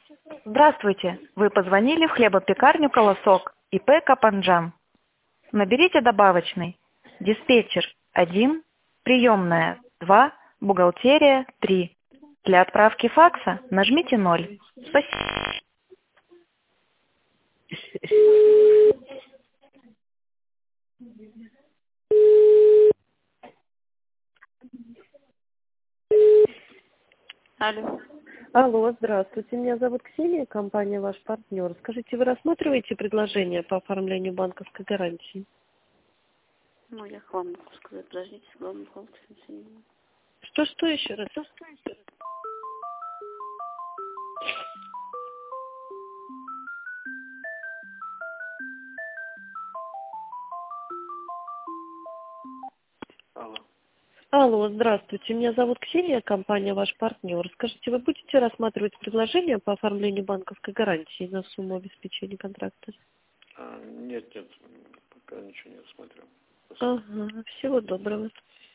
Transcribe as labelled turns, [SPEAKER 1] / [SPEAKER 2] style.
[SPEAKER 1] Здравствуйте! Вы позвонили в хлебопекарню «Колосок» ИП Капанджам. Наберите добавочный. Диспетчер 1, приемная 2, бухгалтерия 3. Для отправки факса нажмите 0. Спасибо.
[SPEAKER 2] Алло.
[SPEAKER 3] Алло, здравствуйте. Меня зовут Ксения, компания «Ваш партнер». Скажите, вы рассматриваете предложение по оформлению банковской гарантии?
[SPEAKER 2] Ну, я к вам могу сказать. Подождите, с главным бухгалтером соединю.
[SPEAKER 3] Что еще раз?
[SPEAKER 4] Алло.
[SPEAKER 3] Алло, здравствуйте. Меня зовут Ксения, компания «Ваш партнер». Скажите, вы будете рассматривать предложение по оформлению банковской гарантии на сумму обеспечения контракта?
[SPEAKER 4] Нет, пока ничего не рассмотрел.
[SPEAKER 3] Ага, всего доброго.